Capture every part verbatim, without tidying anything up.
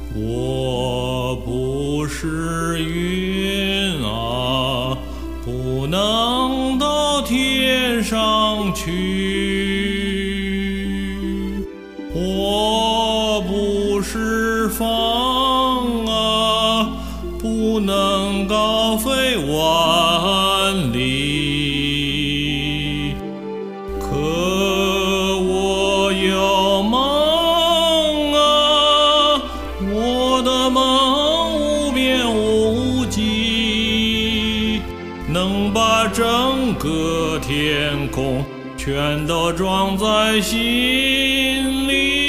我不是云啊，不能到天上去。我不是风啊，不能高飞万里。可我有梦啊，我的梦无边无际，能把整个天空全都装在心里。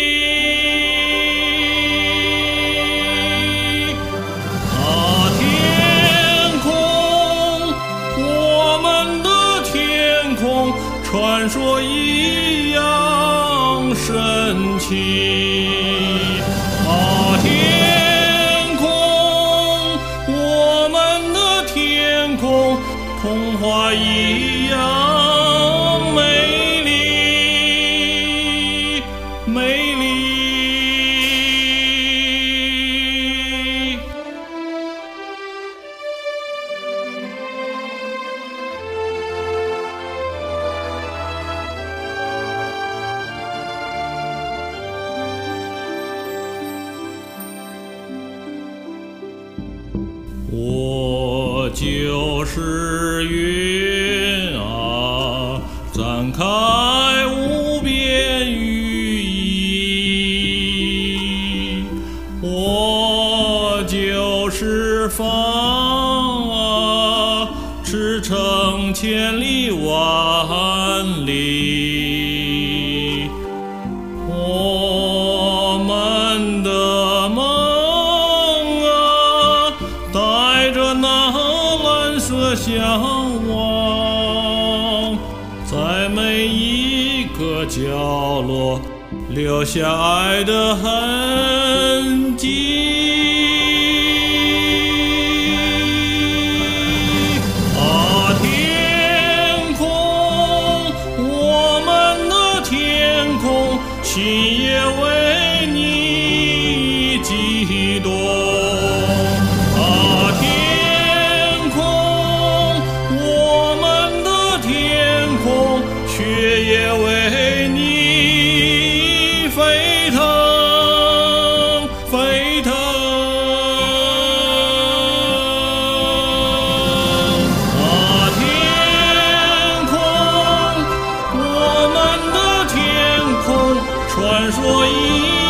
啊，天空，我们的天空，传说一样神奇。啊，天空，我们的天空，童话一样美丽，美丽。我就是云啊，展开无边羽翼。我就是风啊，驰骋千里万里。我们的梦带着那蓝色向往，在每一个角落留下爱的痕迹。啊，天空，我们的天空，心也为你激动。血也为你沸腾，沸腾。啊，天空，我们的天空，传说一